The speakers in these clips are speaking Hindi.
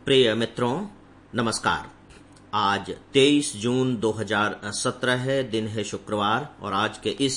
प्रिय मित्रों, नमस्कार। आज 23 जून 2017 है, दिन है शुक्रवार, और आज के इस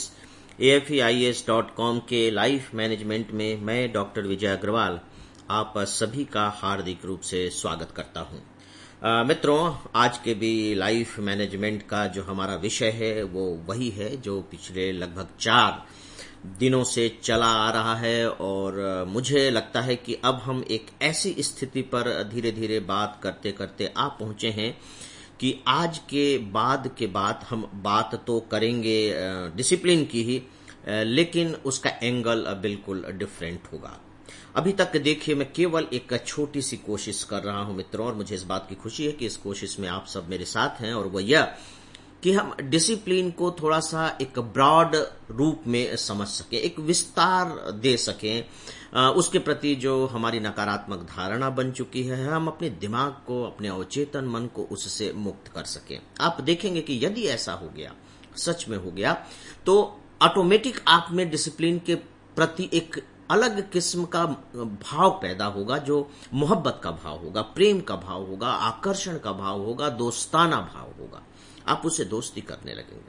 AFEIS.com के लाइफ मैनेजमेंट में मैं डॉक्टर विजय अग्रवाल आप सभी का हार्दिक रूप से स्वागत करता हूं। मित्रों, आज के भी लाइफ मैनेजमेंट का जो हमारा विषय है वो वही है जो पिछले लगभग 4 दिनों से चला आ रहा है, और मुझे लगता है कि अब हम एक ऐसी स्थिति पर धीरे धीरे बात करते करते आ पहुंचे हैं कि आज के बाद हम बात तो करेंगे डिसिप्लिन की ही, लेकिन उसका एंगल बिल्कुल डिफरेंट होगा। अभी तक देखिए, मैं केवल एक छोटी सी कोशिश कर रहा हूं मित्रों, और मुझे इस बात की खुशी है कि इस कोशिश में आप सब मेरे साथ हैं, और वह यह कि हम डिसिप्लिन को थोड़ा सा एक ब्रॉड रूप में समझ सकें, एक विस्तार दे सकें। उसके प्रति जो हमारी नकारात्मक धारणा बन चुकी है, हम अपने दिमाग को, अपने अवचेतन मन को उससे मुक्त कर सकें। आप देखेंगे कि यदि ऐसा हो गया, सच में हो गया, तो ऑटोमेटिक आप में डिसिप्लिन के प्रति एक अलग किस्म का भाव पैदा होगा, जो मोहब्बत का भाव होगा, प्रेम का भाव होगा, आकर्षण का भाव होगा, दोस्ताना भाव होगा। आप उससे दोस्ती करने लगेंगे,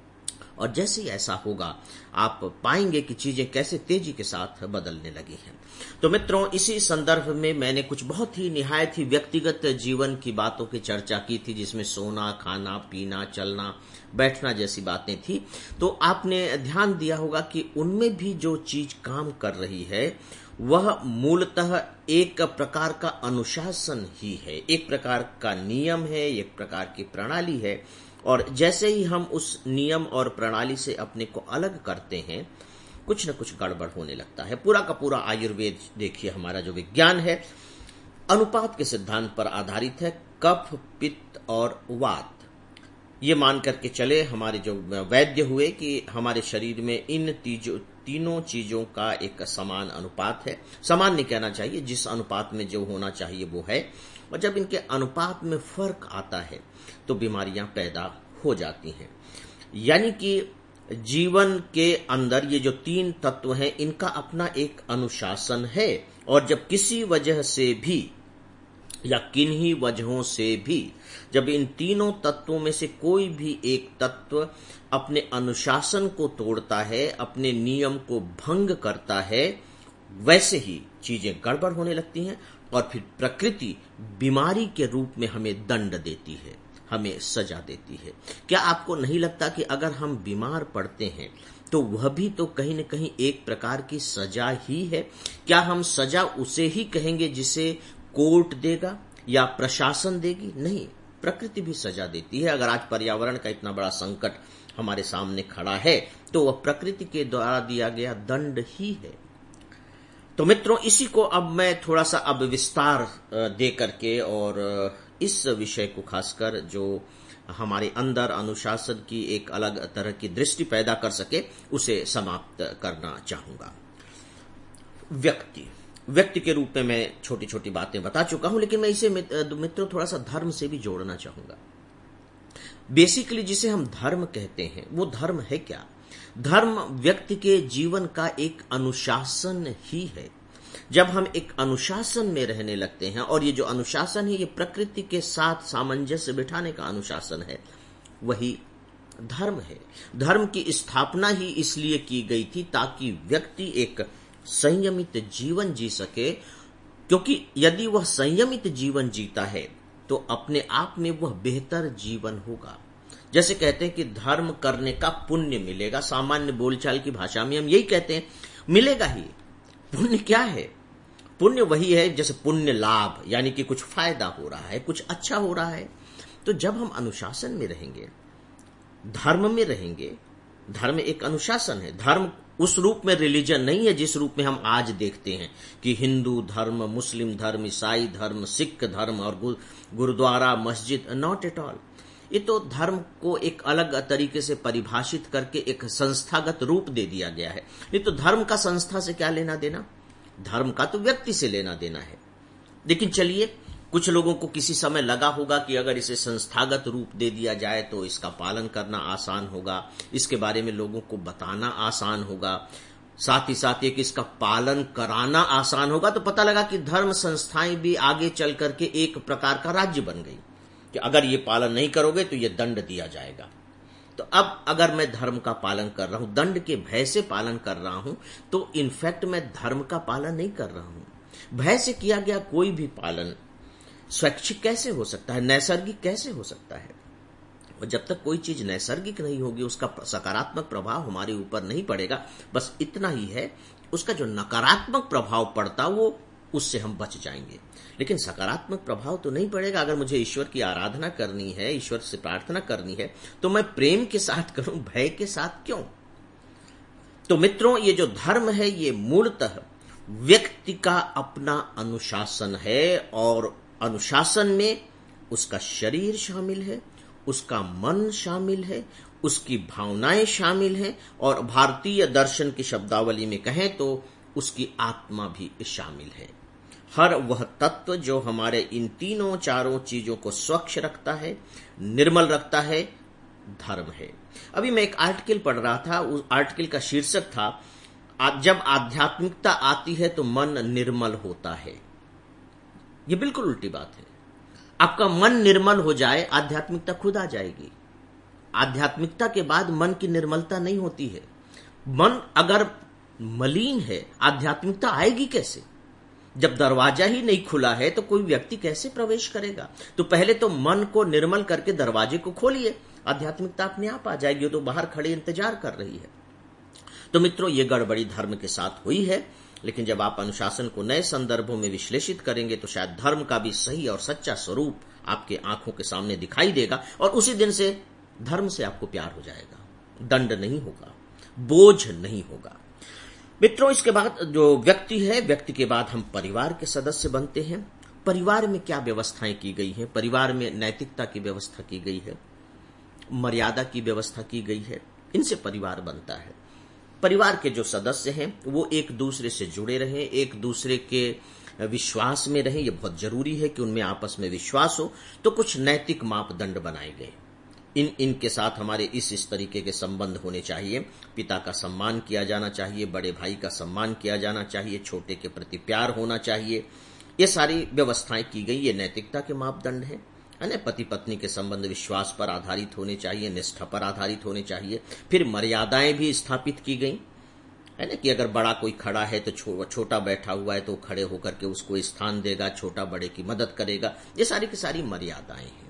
और जैसे ही ऐसा होगा आप पाएंगे कि चीजें कैसे तेजी के साथ बदलने लगी हैं। तो मित्रों, इसी संदर्भ में मैंने कुछ बहुत ही निहायत ही व्यक्तिगत जीवन की बातों की चर्चा की थी, जिसमें सोना, खाना, पीना, चलना, बैठना जैसी बातें थी। तो आपने ध्यान दिया होगा कि उनमें भी जो चीज काम कर रही है वह मूलतः एक प्रकार का अनुशासन ही है, एक प्रकार का नियम है, एक प्रकार की प्रणाली है। और जैसे ही हम उस नियम और प्रणाली से अपने को अलग करते हैं, कुछ न कुछ गड़बड़ होने लगता है। पूरा का पूरा आयुर्वेद देखिए, हमारा जो विज्ञान है अनुपात के सिद्धांत पर आधारित है। कफ, पित्त और वात, ये मान करके चले हमारे जो वैद्य हुए कि हमारे शरीर में इन तीनों चीजों का एक समान अनुपात है। समान नहीं कहना चाहिए, जिस अनुपात में जो होना चाहिए वो है, और जब इनके अनुपात में फर्क आता है तो बीमारियां पैदा हो जाती हैं। यानी कि जीवन के अंदर ये जो 3 तत्व हैं, इनका अपना एक अनुशासन है, और जब किसी वजह से भी या किन्हीं वजहों से भी जब इन तीनों तत्वों में से कोई भी एक तत्व अपने अनुशासन को तोड़ता है, अपने नियम को भंग करता है, वैसे ही चीजें गड़बड़ होने लगती हैं, और फिर प्रकृति बीमारी के रूप में हमें दंड देती है, हमें सजा देती है। क्या आपको नहीं लगता कि अगर हम बीमार पड़ते हैं तो वह भी तो कहीं न कहीं एक प्रकार की सजा ही है? क्या हम सजा उसे ही कहेंगे जिसे कोर्ट देगा या प्रशासन देगी? नहीं, प्रकृति भी सजा देती है। अगर आज पर्यावरण का इतना बड़ा संकट हमारे सामने खड़ा है तो वह प्रकृति के द्वारा दिया गया दंड ही है। तो मित्रों, इसी को अब मैं थोड़ा सा अब विस्तार दे करके, और इस विषय को खासकर जो हमारे अंदर अनुशासन की एक अलग तरह की दृष्टि पैदा कर सके, उसे समाप्त करना चाहूंगा। व्यक्ति के रूप में मैं छोटी छोटी बातें बता चुका हूं, लेकिन मैं इसे मित्रों थोड़ा सा धर्म से भी जोड़ना चाहूंगा। बेसिकली जिसे हम धर्म कहते हैं, वो धर्म है क्या? धर्म व्यक्ति के जीवन का एक अनुशासन ही है। जब हम एक अनुशासन में रहने लगते हैं, और ये जो अनुशासन है ये प्रकृति के साथ सामंजस्य बिठाने का अनुशासन है, वही धर्म है। धर्म की स्थापना ही इसलिए की गई थी ताकि व्यक्ति एक संयमित जीवन जी सके, क्योंकि यदि वह संयमित जीवन जीता है तो अपने आप में वह बेहतर जीवन होगा। जैसे कहते हैं कि धर्म करने का पुण्य मिलेगा, सामान्य बोलचाल की भाषा में हम यही कहते हैं, मिलेगा ही। पुण्य क्या है? पुण्य वही है जैसे पुण्य लाभ, यानी कि कुछ फायदा हो रहा है, कुछ अच्छा हो रहा है। तो जब हम अनुशासन में रहेंगे, धर्म में रहेंगे, धर्म एक अनुशासन है। धर्म उस रूप में रिलीजन नहीं है जिस रूप में हम आज देखते हैं कि हिंदू धर्म, मुस्लिम धर्म, ईसाई धर्म, सिख धर्म और गुरुद्वारा, मस्जिद। Not at all. ये तो धर्म को एक अलग तरीके से परिभाषित करके एक संस्थागत रूप दे दिया गया है। नहीं तो धर्म का संस्था से क्या लेना देना? धर्म का तो व्यक्ति से लेना देना है। लेकिन चलिए, कुछ लोगों को किसी समय लगा होगा कि अगर इसे संस्थागत रूप दे दिया जाए तो इसका पालन करना आसान होगा, इसके बारे में लोगों को बताना आसान होगा। साथ ही साथ एक इसका पालन कराना आसान होगा। तो पता लगा कि धर्म संस्थाएं भी आगे चल करके एक प्रकार का राज्य बन गई कि अगर ये पालन नहीं करोगे तो ये दंड दिया जाएगा। तो अब अगर मैं धर्म का पालन कर रहा हूं, दंड के भय से पालन कर रहा हूं, तो इनफैक्ट मैं धर्म का पालन नहीं कर रहा हूं। भय से किया गया कोई भी पालन स्वैच्छिक कैसे हो सकता है, नैसर्गिक कैसे हो सकता है? और जब तक कोई चीज नैसर्गिक नहीं होगी, उसका सकारात्मक प्रभाव हमारे ऊपर नहीं पड़ेगा। बस इतना ही है, उसका जो नकारात्मक प्रभाव पड़ता वो उससे हम बच जाएंगे, लेकिन सकारात्मक प्रभाव तो नहीं पड़ेगा। अगर मुझे ईश्वर की आराधना करनी है, ईश्वर से प्रार्थना करनी है, तो मैं प्रेम के साथ करूं, भय के साथ क्यों? तो मित्रों, ये जो धर्म है ये मूलतः व्यक्ति का अपना अनुशासन है, और अनुशासन में उसका शरीर शामिल है, उसका मन शामिल है, उसकी भावनाएं शामिल हैं, और भारतीय दर्शन की शब्दावली में कहें तो उसकी आत्मा भी शामिल है। हर वह तत्व जो हमारे इन तीनों चारों चीजों को स्वच्छ रखता है, निर्मल रखता है, धर्म है। अभी मैं एक आर्टिकल पढ़ रहा था, उस आर्टिकल का शीर्षक था जब आध्यात्मिकता आती है तो मन निर्मल होता है। यह बिल्कुल उल्टी बात है। आपका मन निर्मल हो जाए, आध्यात्मिकता खुद आ जाएगी। आध्यात्मिकता के बाद मन की निर्मलता नहीं होती है। मन अगर मलिन है, आध्यात्मिकता आएगी कैसे? जब दरवाजा ही नहीं खुला है तो कोई व्यक्ति कैसे प्रवेश करेगा? तो पहले तो मन को निर्मल करके दरवाजे को खोलिए, आध्यात्मिकता अपने आप आ जाएगी। तो बाहर खड़े इंतजार कर रही है। तो मित्रों, ये गड़बड़ी धर्म के साथ हुई है, लेकिन जब आप अनुशासन को नए संदर्भों में विश्लेषित करेंगे तो शायद धर्म का भी सही और सच्चा स्वरूप आपके आंखों के सामने दिखाई देगा, और उसी दिन से धर्म से आपको प्यार हो जाएगा। दंड नहीं होगा, बोझ नहीं होगा। मित्रों, इसके बाद जो व्यक्ति है, व्यक्ति के बाद हम परिवार के सदस्य बनते हैं। परिवार में क्या व्यवस्थाएं की गई हैं? परिवार में नैतिकता की व्यवस्था की गई है, मर्यादा की व्यवस्था की गई है, इनसे परिवार बनता है। परिवार के जो सदस्य हैं वो एक दूसरे से जुड़े रहें, एक दूसरे के विश्वास में रहें। यह बहुत जरूरी है कि उनमें आपस में विश्वास हो। तो कुछ नैतिक मापदंड बनाए गए। इनके साथ हमारे इस तरीके के संबंध होने चाहिए। पिता का सम्मान किया जाना चाहिए, बड़े भाई का सम्मान किया जाना चाहिए, छोटे के प्रति प्यार होना चाहिए। ये सारी व्यवस्थाएं की गई, ये नैतिकता के मापदंड है ना। पति पत्नी के संबंध विश्वास पर आधारित होने चाहिए, निष्ठा पर आधारित होने चाहिए। फिर मर्यादाएं भी स्थापित की गई है ना, कि अगर बड़ा कोई खड़ा है तो छोटा बैठा हुआ है तो खड़े होकर के उसको स्थान देगा, छोटा बड़े की मदद करेगा। ये सारी की सारी मर्यादाएं हैं।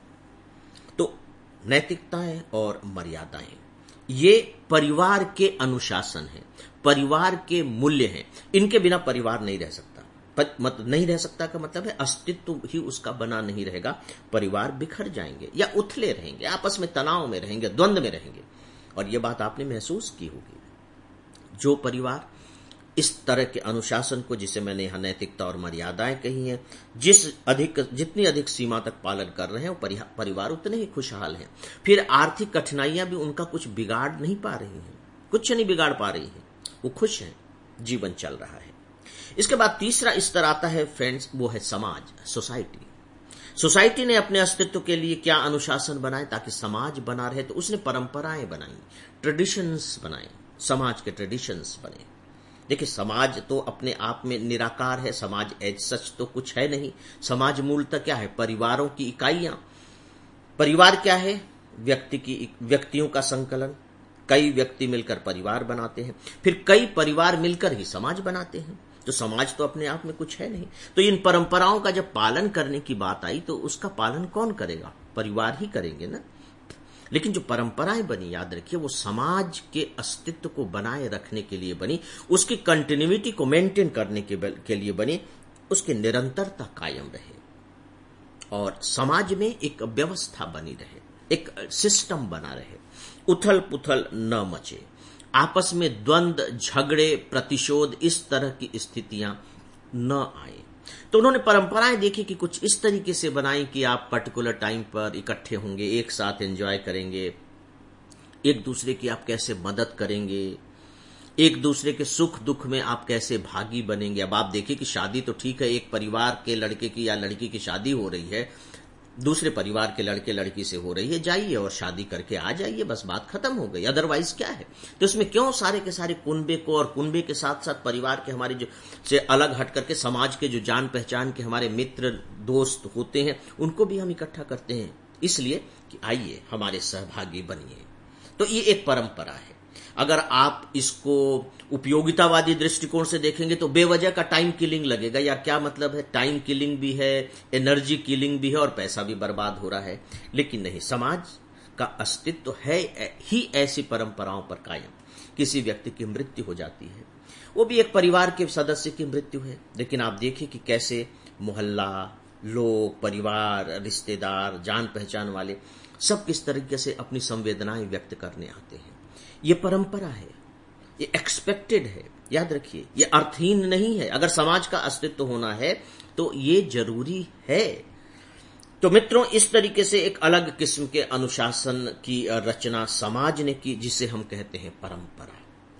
तो नैतिकताएं और मर्यादाएं, ये परिवार के अनुशासन है, परिवार के मूल्य हैं। इनके बिना परिवार नहीं रह सकता। नहीं रह सकता का मतलब है अस्तित्व ही उसका बना नहीं रहेगा। परिवार बिखर जाएंगे या उथले रहेंगे, आपस में तनाव में रहेंगे, द्वंद्व में रहेंगे। और यह बात आपने महसूस की होगी। जो परिवार इस तरह के अनुशासन को, जिसे मैंने यहां नैतिकता और मर्यादाएं कही हैं, जितनी अधिक सीमा तक पालन कर रहे हैं, वो परिवार उतने ही खुशहाल हैं। फिर आर्थिक कठिनाइयां भी उनका कुछ बिगाड़ नहीं पा रही हैं, कुछ नहीं बिगाड़ पा रही हैं, वो खुश हैं, जीवन चल रहा है। इसके बाद तीसरा स्तर आता है फ्रेंड्स, वो है समाज, सोसाइटी। सोसाइटी ने अपने अस्तित्व के लिए क्या अनुशासन बनाए ताकि समाज बना रहे? तो उसने परंपराएं बनाई, ट्रेडिशंस बनाए, समाज के ट्रेडिशंस बने। देखिए, समाज तो अपने आप में निराकार है, समाज एज सच तो कुछ है नहीं। समाज मूलतः क्या है? परिवारों की इकाइयां। परिवार क्या है? व्यक्तियों का संकलन। कई व्यक्ति मिलकर परिवार बनाते हैं, फिर कई परिवार मिलकर ही समाज बनाते हैं। तो समाज तो अपने आप में कुछ है नहीं। तो इन परंपराओं का जब पालन करने की बात आई तो उसका पालन कौन करेगा? परिवार ही करेंगे ना। लेकिन जो परंपराएं बनी, याद रखिए, वो समाज के अस्तित्व को बनाए रखने के लिए बनी, उसकी कंटिन्यूटी को मेंटेन करने के लिए बनी, उसकी निरंतरता कायम रहे और समाज में एक व्यवस्था बनी रहे, एक सिस्टम बना रहे, उथल पुथल न मचे, आपस में द्वंद्व, झगड़े, प्रतिशोध, इस तरह की स्थितियां न आए। तो उन्होंने परंपराएं देखी कि कुछ इस तरीके से बनाई कि आप पर्टिकुलर टाइम पर इकट्ठे होंगे, एक साथ एंजॉय करेंगे, एक दूसरे की आप कैसे मदद करेंगे, एक दूसरे के सुख दुख में आप कैसे भागी बनेंगे। अब आप देखिए कि शादी तो ठीक है, एक परिवार के लड़के की या लड़की की शादी हो रही है, दूसरे परिवार के लड़के लड़की से हो रही है, जाइए और शादी करके आ जाइए, बस बात खत्म हो गई। अदरवाइज क्या है? तो इसमें क्यों सारे के सारे कुनबे को और कुनबे के साथ साथ परिवार के हमारे जो से अलग हट करके समाज के जो जान पहचान के हमारे मित्र दोस्त होते हैं उनको भी हम इकट्ठा करते हैं, इसलिए कि आइए हमारे सहभागी बनिए। तो ये एक परंपरा है। अगर आप इसको उपयोगितावादी दृष्टिकोण से देखेंगे तो बेवजह का टाइम किलिंग लगेगा। यार क्या मतलब है? टाइम किलिंग भी है, एनर्जी किलिंग भी है और पैसा भी बर्बाद हो रहा है। लेकिन नहीं, समाज का अस्तित्व है ही ऐसी परंपराओं पर कायम। किसी व्यक्ति की मृत्यु हो जाती है, वो भी एक परिवार के सदस्य की मृत्यु है, लेकिन आप देखिए कि कैसे मोहल्ला, लोग, परिवार, रिश्तेदार, जान पहचान वाले सब किस तरीके से अपनी संवेदनाएं व्यक्त करने आते हैं। ये परंपरा है, ये एक्सपेक्टेड है। याद रखिए, ये अर्थहीन नहीं है। अगर समाज का अस्तित्व होना है तो ये जरूरी है। तो मित्रों, इस तरीके से एक अलग किस्म के अनुशासन की रचना समाज ने की, जिसे हम कहते हैं परंपरा।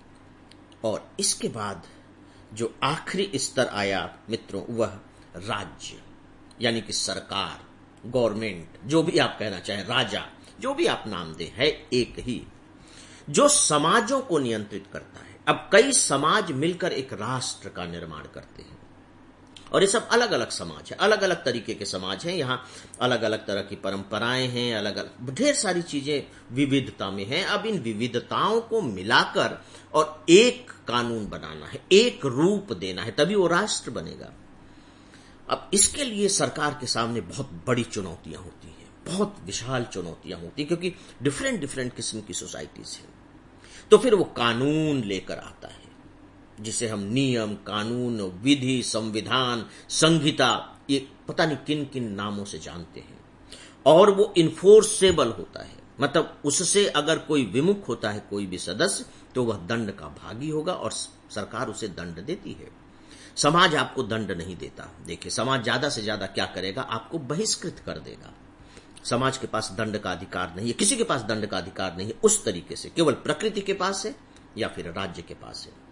और इसके बाद जो आखिरी स्तर आया मित्रों, वह राज्य, यानी कि सरकार, गवर्नमेंट, जो भी आप कहना चाहें, राजा, जो भी आप नाम दें, है एक ही, जो समाजों को नियंत्रित करता है। अब कई समाज मिलकर एक राष्ट्र का निर्माण करते हैं, और ये सब अलग अलग समाज है, अलग अलग तरीके के समाज हैं। यहाँ अलग अलग तरह की परंपराएं हैं, अलग अलग ढेर सारी चीजें विविधता में हैं। अब इन विविधताओं को मिलाकर और एक कानून बनाना है, एक रूप देना है, तभी वो राष्ट्र बनेगा। अब इसके लिए सरकार के सामने बहुत बड़ी चुनौतियां होती हैं, बहुत विशाल चुनौतियां होती हैं, क्योंकि डिफरेंट डिफरेंट किस्म की सोसाइटीज हैं। तो फिर वो कानून लेकर आता है, जिसे हम नियम, कानून, विधि, संविधान, संहिता, ये पता नहीं किन किन नामों से जानते हैं। और वो इन्फोर्सेबल होता है, मतलब उससे अगर कोई विमुख होता है कोई भी सदस्य, तो वह दंड का भागी होगा और सरकार उसे दंड देती है। समाज आपको दंड नहीं देता। देखिए, समाज ज्यादा से ज्यादा क्या करेगा? आपको बहिष्कृत कर देगा। समाज के पास दंड का अधिकार नहीं है, किसी के पास दंड का अधिकार नहीं है उस तरीके से, केवल प्रकृति के पास है या फिर राज्य के पास है।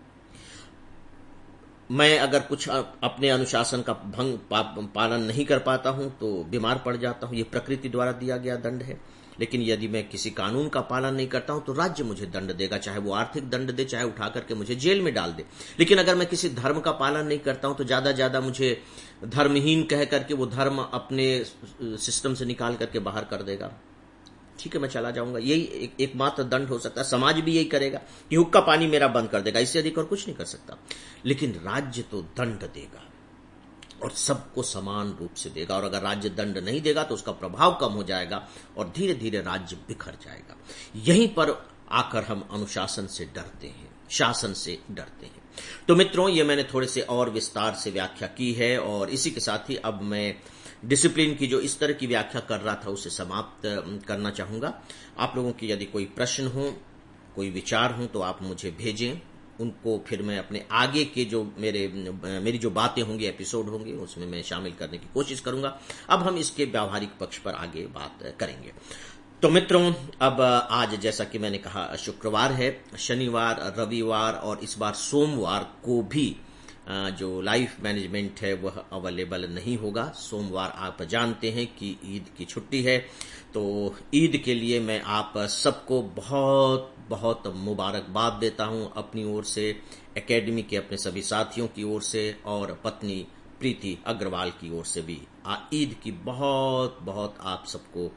मैं अगर कुछ अपने अनुशासन का पालन नहीं कर पाता हूं तो बीमार पड़ जाता हूं, ये प्रकृति द्वारा दिया गया दंड है। लेकिन यदि मैं किसी कानून का पालन नहीं करता हूं तो राज्य मुझे दंड देगा, चाहे वो आर्थिक दंड दे, चाहे उठा करके मुझे जेल में डाल दे। लेकिन अगर मैं किसी धर्म का पालन नहीं करता हूं तो ज्यादा मुझे धर्महीन कह करके वो धर्म अपने सिस्टम से निकाल करके बाहर कर देगा। ठीक है, मैं चला जाऊंगा। यही एकमात्र दंड हो सकता है। समाज भी यही करेगा कि हुक्का पानी मेरा बंद कर देगा, इससे अधिक और कुछ नहीं कर सकता। लेकिन राज्य तो दंड देगा और सबको समान रूप से देगा। और अगर राज्य दंड नहीं देगा तो उसका प्रभाव कम हो जाएगा और धीरे धीरे राज्य बिखर जाएगा। यहीं पर आकर हम अनुशासन से डरते हैं, शासन से डरते हैं। तो मित्रों, ये मैंने थोड़े से और विस्तार से व्याख्या की है, और इसी के साथ ही अब मैं डिसिप्लिन की जो इस तरह की व्याख्या कर रहा था उसे समाप्त करना चाहूंगा। आप लोगों की यदि कोई प्रश्न हो, कोई विचार हो, तो आप मुझे भेजें। उनको फिर मैं अपने आगे के जो मेरी जो बातें होंगी, एपिसोड होंगे, उसमें मैं शामिल करने की कोशिश करूंगा। अब हम इसके व्यावहारिक पक्ष पर आगे बात करेंगे। तो मित्रों, अब आज जैसा कि मैंने कहा शुक्रवार है, शनिवार, रविवार और इस बार सोमवार को भी जो लाइफ मैनेजमेंट है वह अवेलेबल नहीं होगा। सोमवार आप जानते हैं कि ईद की छुट्टी है, तो ईद के लिए मैं आप सबको बहुत बहुत मुबारकबाद देता हूं अपनी ओर से, एकेडमी के अपने सभी साथियों की ओर से और पत्नी प्रीति अग्रवाल की ओर से भी ईद की बहुत बहुत आप सबको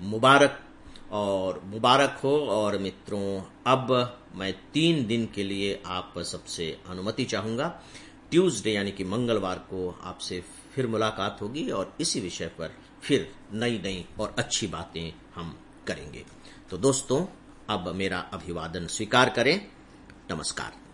मुबारक हो। और मित्रों, अब मैं 3 दिन के लिए आप सबसे अनुमति चाहूंगा। ट्यूसडे यानी कि मंगलवार को आपसे फिर मुलाकात होगी और इसी विषय पर फिर नई और अच्छी बातें हम करेंगे। तो दोस्तों, अब मेरा अभिवादन स्वीकार करें। नमस्कार।